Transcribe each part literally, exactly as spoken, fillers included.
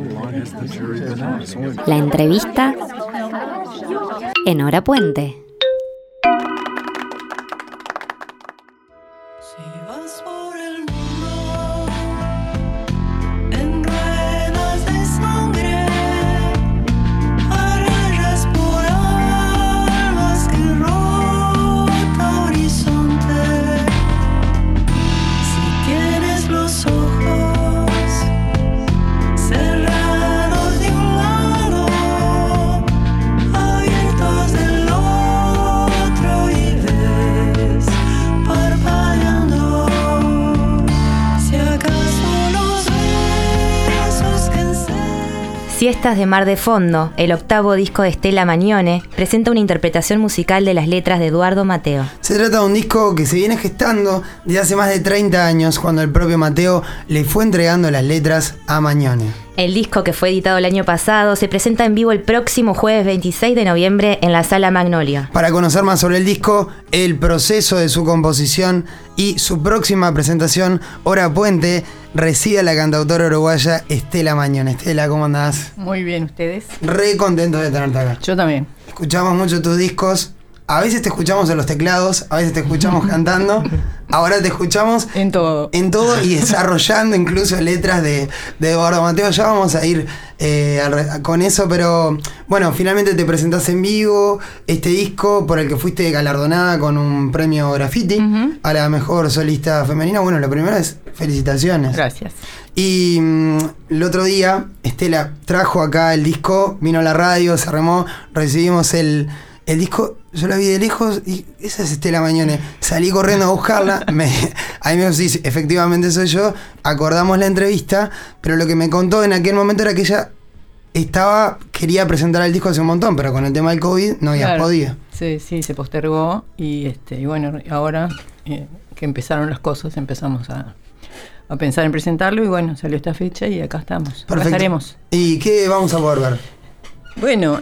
La entrevista en Hora Puente. Siestas de Mar de Fondo, el octavo disco de Estela Magnone, presenta una interpretación musical de las letras de Eduardo Mateo. Se trata de un disco que se viene gestando desde hace más de treinta años, cuando el propio Mateo le fue entregando las letras a Magnone. El disco, que fue editado el año pasado, se presenta en vivo el próximo jueves veintiséis de noviembre en la Sala Magnolia. Para conocer más sobre el disco, el proceso de su composición y su próxima presentación, Hora Puente recibe a la cantautora uruguaya Estela Magnone. Estela, ¿cómo andás? Muy bien, ¿ustedes? Re contento de tenerte acá. Yo también. Escuchamos mucho tus discos. A veces te escuchamos en los teclados, a veces te escuchamos cantando, ahora te escuchamos en todo. En todo y desarrollando incluso letras de, de Eduardo Mateo. Ya vamos a ir eh, con eso, pero bueno, finalmente te presentás en vivo este disco por el que fuiste galardonada con un premio Graffiti uh-huh. a la mejor solista femenina. Bueno, lo primero es felicitaciones. Gracias. Y mmm, el otro día Estela trajo acá el disco, vino a la radio, se armó, recibimos el... El disco, yo la vi de lejos y esa es Estela Magnone. Salí corriendo a buscarla. Me, ahí me dijo, sí, efectivamente soy yo. Acordamos la entrevista, pero lo que me contó en aquel momento era que ella estaba, quería presentar el disco hace un montón, pero con el tema del COVID no había claro. podido. Sí, sí, se postergó y este y bueno, ahora eh, que empezaron las cosas, empezamos a, a pensar en presentarlo y bueno, salió esta fecha y acá estamos. Perfecto. Acá estaremos. ¿Y qué vamos a poder ver? Bueno,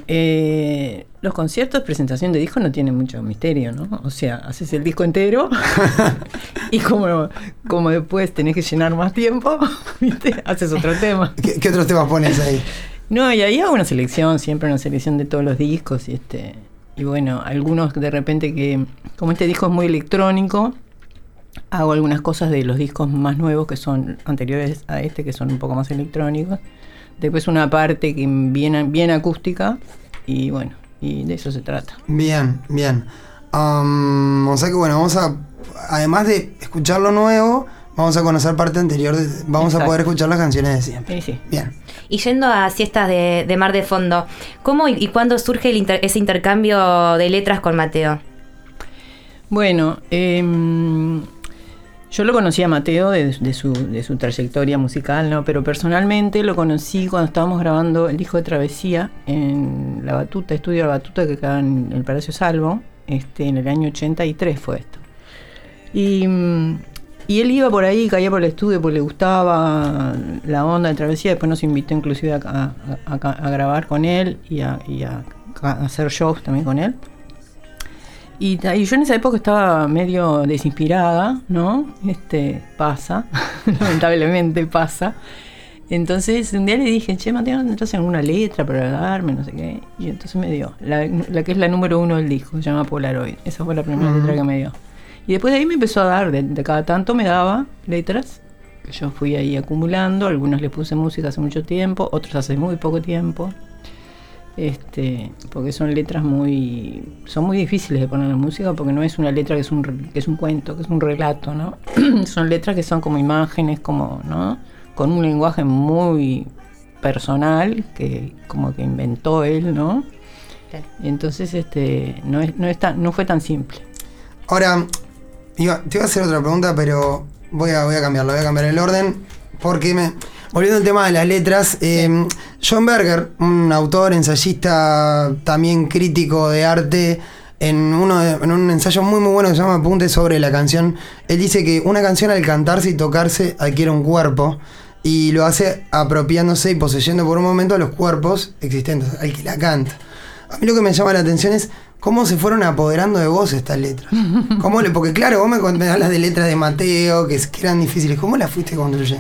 eh, los conciertos, presentación de disco no tienen mucho misterio, ¿no? O sea, haces el disco entero y como, como después tenés que llenar más tiempo, ¿viste? Haces otro tema. ¿Qué, qué otros temas pones ahí? No, y ahí hago una selección, siempre una selección de todos los discos y este y bueno, algunos de repente que, como este disco es muy electrónico, hago algunas cosas de los discos más nuevos que son anteriores a este, que son un poco más electrónicos. Después una parte que bien, bien acústica y bueno, y de eso se trata. Bien, bien. Um, o sea que bueno, vamos a, además de escuchar lo nuevo, vamos a conocer parte anterior, de, vamos Exacto. a poder escuchar las canciones de siempre. Sí, sí. Bien. Y yendo a Siestas de, de Mar de Fondo, ¿cómo y, y cuándo surge el inter, ese intercambio de letras con Mateo? Bueno, eh, yo lo conocí a Mateo de, de, su, de su trayectoria musical, ¿no? Pero personalmente lo conocí cuando estábamos grabando el disco de Travesía en La Batuta, Estudio La Batuta, que queda en el Palacio Salvo, este, en el año ochenta y tres fue esto. Y, y él iba por ahí, caía por el estudio porque le gustaba la onda de Travesía, después nos invitó inclusive a, a, a, a grabar con él y a, y a, a hacer shows también con él. Y, y yo en esa época estaba medio desinspirada, ¿no? Este, pasa, lamentablemente pasa. Entonces un día le dije, che, Mateo, ¿no entonces alguna letra para darme? No sé qué. Y entonces me dio, la, la que es la número uno del disco, se llama Polaroid. Esa fue la primera uh-huh. letra que me dio. Y después de ahí me empezó a dar, de, de cada tanto me daba letras, que yo fui ahí acumulando. Algunas le puse música hace mucho tiempo, otras hace muy poco tiempo. Este, porque son letras muy son muy difíciles de poner en la música porque no es una letra que es un que es un cuento, que es un relato, ¿no? Son letras que son como imágenes, como, ¿no? Con un lenguaje muy personal que como que inventó él, ¿no? Claro. Entonces este no es no es tan, no fue tan simple. Ahora iba, te iba a hacer otra pregunta, pero voy a voy a cambiarlo, voy a cambiar el orden porque me volviendo al tema de las letras, eh, John Berger, un autor, ensayista, también crítico de arte, en, uno de, en un ensayo muy muy bueno que se llama Apuntes sobre la canción, él dice que una canción al cantarse y tocarse adquiere un cuerpo y lo hace apropiándose y poseyendo por un momento a los cuerpos existentes, al que la canta. A mí lo que me llama la atención es cómo se fueron apoderando de vos estas letras. ¿Cómo le, porque claro, vos me, me hablas de letras de Mateo, que, que eran difíciles, ¿cómo las fuiste construyendo?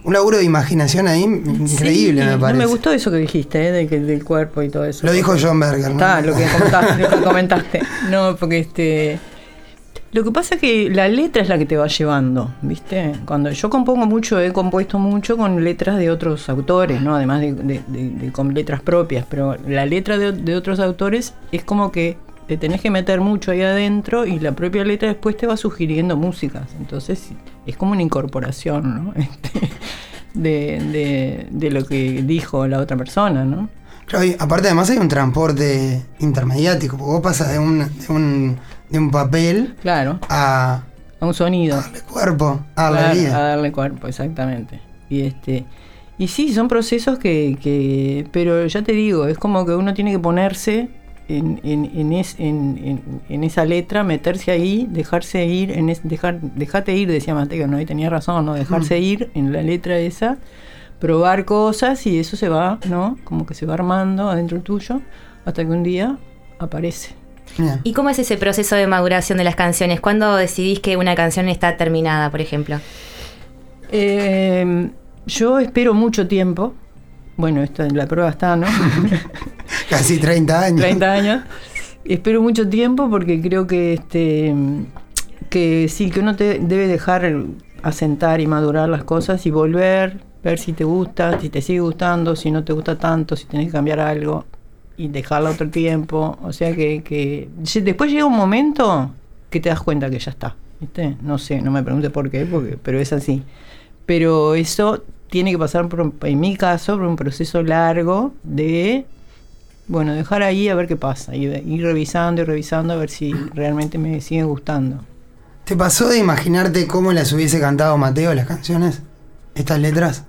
un laburo de imaginación ahí increíble, sí, me parece. No me gustó eso que dijiste, ¿eh? de que, del cuerpo y todo eso. Lo dijo John Berger, ¿no? Está, lo que comentaste, lo que comentaste. No, porque este... Lo que pasa es que la letra es la que te va llevando, ¿viste? Cuando yo compongo mucho, he compuesto mucho con letras de otros autores, ¿no? Además de, de, de, de con letras propias, pero la letra de, de otros autores es como que te tenés que meter mucho ahí adentro y la propia letra después te va sugiriendo músicas. Entonces es como una incorporación, ¿no? Este, de, de, de lo que dijo la otra persona, ¿no? Claro, y aparte además hay un transporte intermediático, porque vos pasas de un... De un de un papel claro, a, a un sonido, a darle cuerpo, a darle claro, vida. A darle cuerpo, exactamente. Y este y sí, son procesos que, que pero ya te digo, es como que uno tiene que ponerse en, en, en, es, en, en, en esa letra, meterse ahí, dejarse ir, en es, dejar, dejate ir, decía Mateo, ¿no? Y tenía razón, ¿no? Dejarse mm. ir en la letra esa, probar cosas y eso se va, ¿no? Como que se va armando adentro tuyo hasta que un día aparece. Bien. ¿Y cómo es ese proceso de maduración de las canciones? ¿Cuándo decidís que una canción está terminada, por ejemplo? Eh, yo espero mucho tiempo. Bueno, esto, la prueba está, ¿no? Casi treinta años. treinta años. Espero mucho tiempo porque creo que este que sí, que uno te debe dejar asentar y madurar las cosas y volver, ver si te gusta, si te sigue gustando, si no te gusta tanto, si tenés que cambiar algo. Y dejarla otro tiempo, o sea que, que después llega un momento que te das cuenta que ya está, ¿viste? No sé, no me preguntes por qué, porque, pero es así. Pero eso tiene que pasar, por, en mi caso, por un proceso largo de, bueno, dejar ahí a ver qué pasa, y ir revisando y revisando a ver si realmente me siguen gustando. ¿Te pasó de imaginarte cómo las hubiese cantado Mateo las canciones? ¿Estas letras?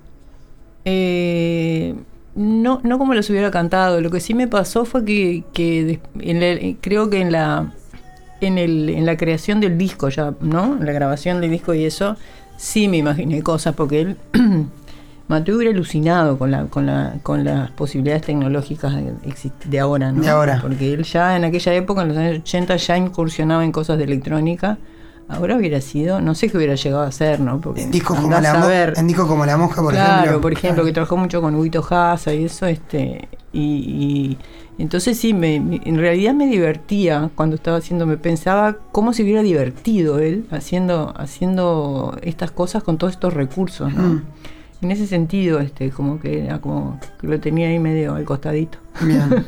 Eh... No, no como los hubiera cantado. Lo que sí me pasó fue que, que en la, creo que en la en el en la creación del disco ya, ¿no? En la grabación del disco y eso, sí me imaginé cosas porque él Mateo hubiera alucinado con la con la con las posibilidades tecnológicas de, de ahora, ¿no? De ahora. Porque él ya en aquella época, en los años ochenta, ya incursionaba en cosas de electrónica. Ahora hubiera sido, no sé qué hubiera llegado a ser, ¿no? Porque en discos como la mo- en discos como La Mosca, por claro, ejemplo. Claro, por ejemplo, claro. Que trabajó mucho con Huguito Hassa y eso, este, y, y entonces sí, me, me, en realidad me divertía cuando estaba haciendo, me pensaba cómo se hubiera divertido él haciendo, haciendo estas cosas con todos estos recursos, ¿no? Mm. En ese sentido, este, como que era como que lo tenía ahí medio al costadito. Bien, bien.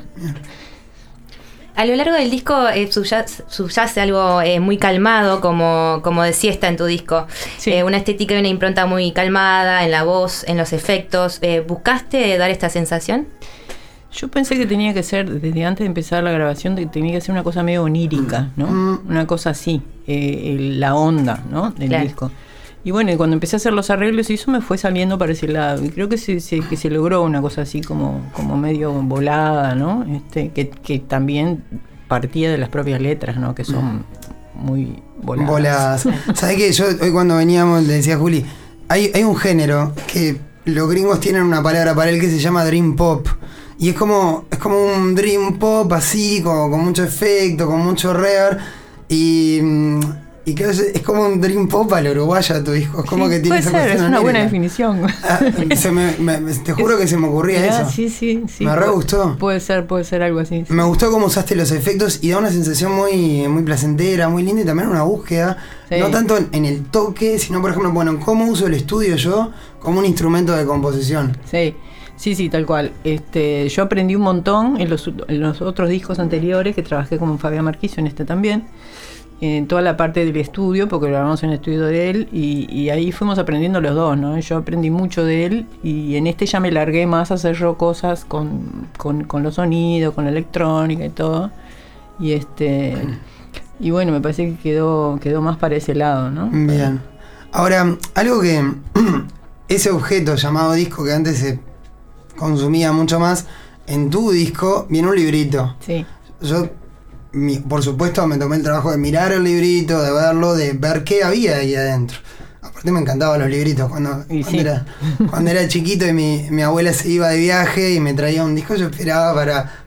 A lo largo del disco eh, subyace, subyace algo eh, muy calmado, como, como de siesta en tu disco. Sí. Eh, una estética y una impronta muy calmada en la voz, en los efectos. Eh, ¿Buscaste dar esta sensación? Yo pensé que tenía que ser, desde antes de empezar la grabación, que tenía que ser una cosa medio onírica, ¿no? Mm. Una cosa así, eh, la onda, ¿no? Del claro. disco. Y bueno, y cuando empecé a hacer los arreglos y eso me fue saliendo para ese lado. Y creo que se, se, que se logró una cosa así como, como medio volada, ¿no? Este, que, que también partía de las propias letras, ¿no? Que son muy voladas. Voladas. ¿Sabés qué? Yo hoy cuando veníamos le decía a Juli, hay, hay un género que los gringos tienen una palabra para él que se llama Dream Pop. Y es como, es como un Dream Pop así, con, con mucho efecto, con mucho reverb. Y... Y creo que es como un Dream Pop al uruguaya tu disco. Es como sí, que tiene esa cuestión. Es una buena definición. Ah, se me, me, te juro es, que se me ocurría mirá, eso. Sí, sí, sí. Me re gustó. Puede ser, puede ser algo así. Sí. Me gustó cómo usaste los efectos y da una sensación muy, muy placentera, muy linda y también una búsqueda. Sí. No tanto en, en el toque, sino por ejemplo, bueno, en cómo uso el estudio yo como un instrumento de composición. Sí. Sí, sí, tal cual. Este, yo aprendí un montón en los, en los otros discos anteriores que trabajé con Fabián Marquicio, en este también. En toda la parte del estudio, porque lo grabamos en el estudio de él, y, y ahí fuimos aprendiendo los dos, ¿no? Yo aprendí mucho de él, y en este ya me largué más a hacer yo cosas con, con, con los sonidos, con la electrónica y todo. Y este y bueno, me parece que quedó, quedó más para ese lado, ¿no? Bien. Ahora, algo que ese objeto llamado disco que antes se consumía mucho más, en tu disco viene un librito. Sí. Yo Mi, por supuesto me tomé el trabajo de mirar el librito, de verlo, de ver qué había ahí adentro. Aparte me encantaban los libritos cuando, cuando, sí. era, cuando era chiquito y mi, mi abuela se iba de viaje y me traía un disco, yo esperaba para,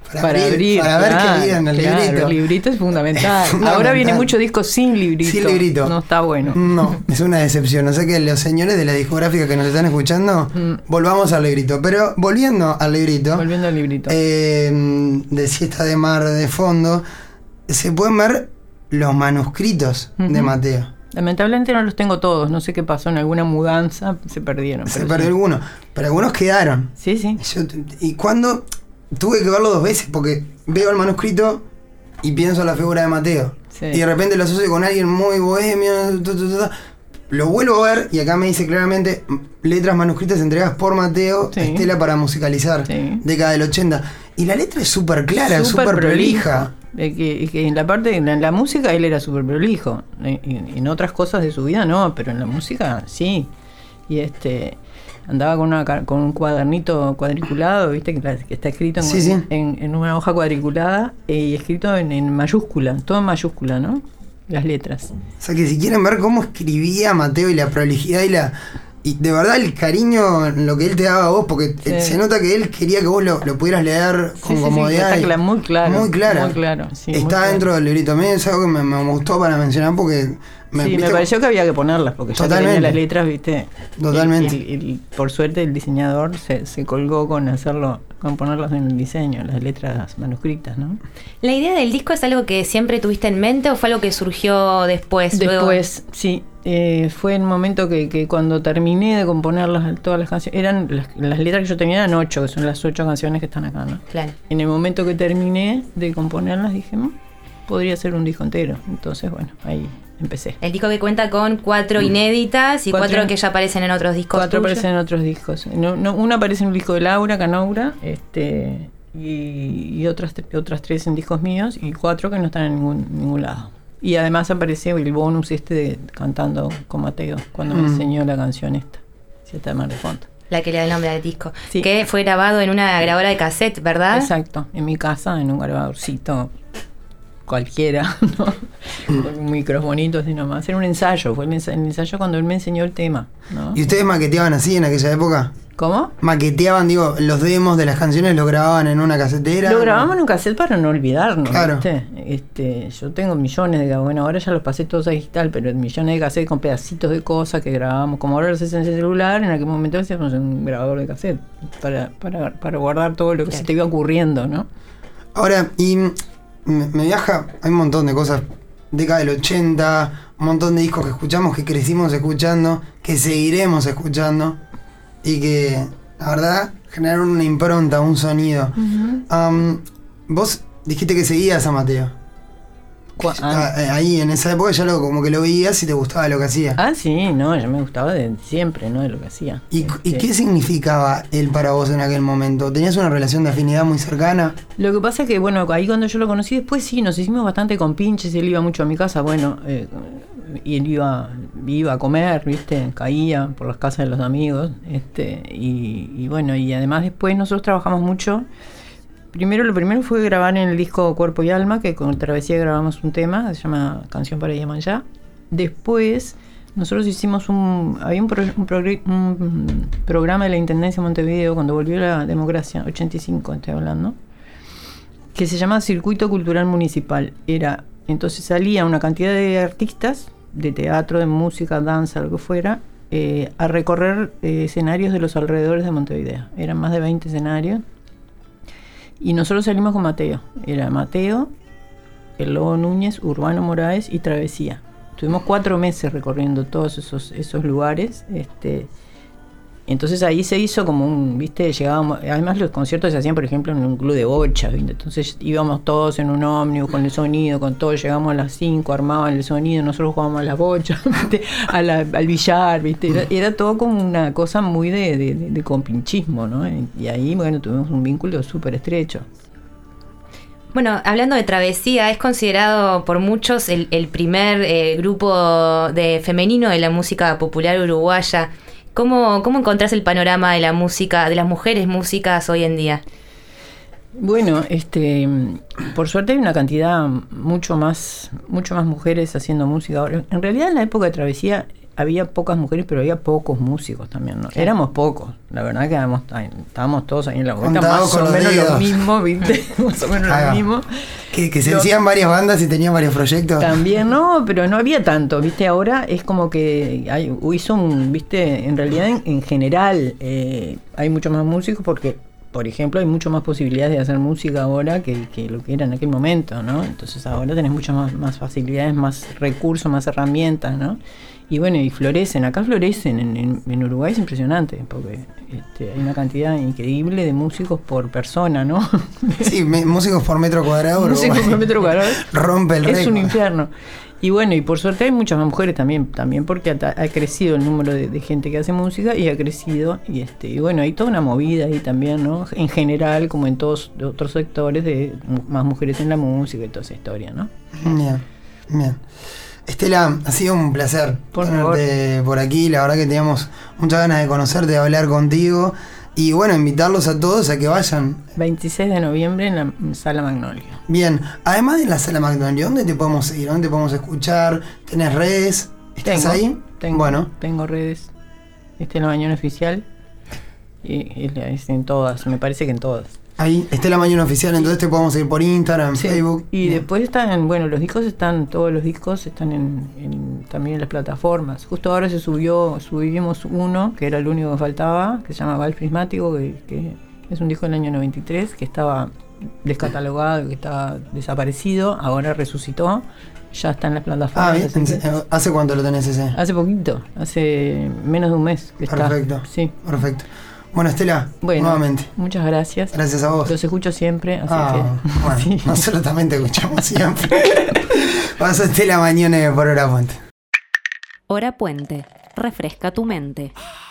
para, para abrir, abrir, para ver claro, qué había en el claro, librito. El librito es fundamental. Es fundamental. Ahora viene mucho disco sin librito. Sin librito. No está bueno. No, es una decepción. O sea que los señores de la discográfica que nos están escuchando, mm. volvamos al librito. Pero volviendo al librito. Volviendo al librito. Eh, de Siesta de Mar de fondo, se pueden ver los manuscritos uh-huh. de Mateo. Lamentablemente no los tengo todos, no sé qué pasó, en alguna mudanza se perdieron. Se perdió sí. algunos, pero algunos quedaron. Sí, sí. Yo, y cuando tuve que verlo dos veces, porque veo el manuscrito y pienso en la figura de Mateo. Sí. Y de repente lo asocio con alguien muy bohemio. Tu, tu, tu, tu. Lo vuelvo a ver y acá me dice claramente letras manuscritas entregadas por Mateo, sí. Estela para musicalizar, sí. década del ochenta. Y la letra es súper clara, súper prolija. Que, que en la parte, en la música él era súper prolijo, en, en otras cosas de su vida no, pero en la música sí. Y este andaba con una con un cuadernito cuadriculado, viste que, que está escrito en, sí, sí. en, en una hoja cuadriculada y escrito en, en mayúscula, todo en mayúscula, ¿no? Las letras. O sea que si quieren ver cómo escribía Mateo y la prolijidad y la y de verdad el cariño en lo que él te daba a vos, porque sí. se nota que él quería que vos lo, lo pudieras leer con sí, comodidad. Sí, sí, está muy claro. Muy clara. Muy claro sí, está muy claro. dentro del librito. A mí es algo que me, me gustó para mencionar porque me, sí, me pareció que había que ponerlas porque ya tenía las letras, viste. Totalmente. Y, y, y por suerte el diseñador se, se colgó con hacerlo, con ponerlas en el diseño, las letras manuscritas, ¿no? ¿La idea del disco es algo que siempre tuviste en mente o fue algo que surgió después? Después, luego? sí. Eh, fue en el momento que, que cuando terminé de componer las, todas las canciones, eran las, las letras que yo tenía eran ocho, que son las ocho canciones que están acá, ¿no? Claro. En el momento que terminé de componerlas dije, mmm, podría ser un disco entero. Entonces, bueno, ahí empecé. El disco que cuenta con cuatro inéditas y cuatro, cuatro que ya aparecen en otros discos. Cuatro tuyos. aparecen en otros discos. No, no, una aparece en un disco de Laura Canoura, este, y, y otras otras tres en discos míos y cuatro que no están en ningún, ningún lado. Y además aparece el bonus este de, cantando con Mateo cuando mm. me enseñó la canción esta, Siesta de Mar de fondo. La que le da el nombre al disco. Sí. Que fue grabado en una grabadora de cassette, ¿verdad? Exacto, en mi casa, en un grabadorcito cualquiera, ¿no? Con un microfonito así nomás. Era un ensayo, fue el ensayo, el ensayo cuando él me enseñó el tema, ¿no? ¿Y ustedes maqueteaban así en aquella época? ¿Cómo? Maqueteaban, digo, los demos de las canciones lo grababan en una casetera. Lo grabamos en un cassette para no olvidarnos, claro. ¿viste? Este, yo tengo millones de, bueno, ahora ya los pasé todos a digital, pero millones de cassettes con pedacitos de cosas que grabábamos, como ahora los haces en el celular, en aquel momento lo hacíamos en un grabador de cassette, para, para, para guardar todo lo que claro. se te iba ocurriendo, ¿no? Ahora, y me, me viaja, hay un montón de cosas, década del ochenta, un montón de discos que escuchamos, que crecimos escuchando, que seguiremos escuchando. Y que, la verdad, generaron una impronta, un sonido. Uh-huh. Um, vos dijiste que seguías a Mateo. Ah, ahí, en esa época ya lo, como que lo veías y te gustaba lo que hacía. Ah, sí, no, ya me gustaba de siempre, ¿no? De lo que hacía. ¿Y, ¿y qué significaba él para vos en aquel momento? ¿Tenías una relación de afinidad muy cercana? Lo que pasa es que, bueno, ahí cuando yo lo conocí, después sí, nos hicimos bastante compinches, él iba mucho a mi casa, bueno, eh, y él iba, iba a comer, ¿viste? Caía por las casas de los amigos, este, y, y bueno, y además después nosotros trabajamos mucho. Primero, lo primero fue grabar en el disco Cuerpo y Alma, que con Travesía grabamos un tema, se llama Canción para Yemanjá. Después, nosotros hicimos un... Había un, pro, un, progr, un programa de la Intendencia de Montevideo, cuando volvió la democracia, ochenta y cinco estoy hablando, que se llama Circuito Cultural Municipal. Era, entonces salía una cantidad de artistas, de teatro, de música, danza, lo que fuera, eh, a recorrer eh, escenarios de los alrededores de Montevideo. Eran más de veinte escenarios. Y nosotros salimos con Mateo. Era Mateo, el Lobo Núñez, Urbano Moraes y Travesía. Estuvimos cuatro meses recorriendo todos esos, esos lugares. Este, entonces ahí se hizo como un, viste, llegábamos, además los conciertos se hacían, por ejemplo, en un club de bocha, ¿viste? Entonces íbamos todos en un ómnibus con el sonido, con todo, llegamos a las cinco, armaban el sonido, nosotros jugábamos a las bochas, ¿viste? A la, al billar, ¿viste? Era, era todo como una cosa muy de, de, de, de compinchismo, ¿no? Y ahí, bueno, tuvimos un vínculo súper estrecho. Bueno, hablando de Travesía, es considerado por muchos el, el primer eh, grupo de femenino de la música popular uruguaya. ¿Cómo, ¿Cómo encontrás el panorama de la música, de las mujeres músicas hoy en día? Bueno, este, por suerte hay una cantidad mucho más, mucho más mujeres haciendo música ahora. En realidad en la época de Travesía había pocas mujeres, pero había pocos músicos también, ¿no? Claro. Éramos pocos, la verdad que éramos, estábamos todos ahí en la vuelta, más o menos lo mismo, ¿viste? Más o menos lo mismo. Que, que se hacían varias bandas y tenían varios proyectos. También, no, pero no había tanto, ¿viste? Ahora es como que hay, hizo un, ¿viste? En realidad, en, en general, eh, hay muchos más músicos porque, por ejemplo, hay mucho más posibilidades de hacer música ahora que, que lo que era en aquel momento, ¿no? Entonces ahora tenés muchas más, más facilidades, más recursos, más herramientas, ¿no? Y bueno, y florecen, acá florecen, en, en, en Uruguay es impresionante, porque este, hay una cantidad increíble de músicos por persona, ¿no? Sí, me, músicos por metro cuadrado. Músicos por metro cuadrado. Rompe el récord. Es un infierno. Y bueno, y por suerte hay muchas más mujeres también, también porque ha, ha crecido el número de, de gente que hace música y ha crecido, y este y bueno, hay toda una movida ahí también, ¿no? En general, como en todos otros sectores, de más mujeres en la música y toda esa historia, ¿no? Bien, bien. Estela, ha sido un placer por tenerte favor. por aquí, la verdad que teníamos muchas ganas de conocerte, de hablar contigo. Y bueno, invitarlos a todos a que vayan. veintiséis de noviembre en la Sala Magnolia. Bien, además de la Sala Magnolia, ¿dónde te podemos seguir? ¿Dónde te podemos escuchar? ¿Tenés redes? ¿Estás tengo, ahí? Tengo, bueno. tengo redes. Estela Mañón Oficial. Y es en todas, me parece que en todas. Ahí, Estela Mañón Oficial, entonces te podemos seguir por Instagram, sí. Facebook. Y bien. Después están, bueno, los discos están, todos los discos están en, en, también en las plataformas. Justo ahora se subió, subimos uno, que era el único que faltaba, que se llama Val Prismático, que, que es un disco del año noventa y tres, que estaba descatalogado, que estaba desaparecido, ahora resucitó, ya está en las plataformas. Ah, bien. Que, ¿hace cuánto lo tenés ese? Hace poquito, hace menos de un mes que perfecto, está. Sí. Perfecto. Bueno, Estela, bueno, nuevamente. Muchas gracias. Gracias a vos. Los escucho siempre, así ah, que... Bueno, sí. Nosotros también te escuchamos siempre. Vas a Estela Mañón por Hora Puente. Hora Puente. Refresca tu mente.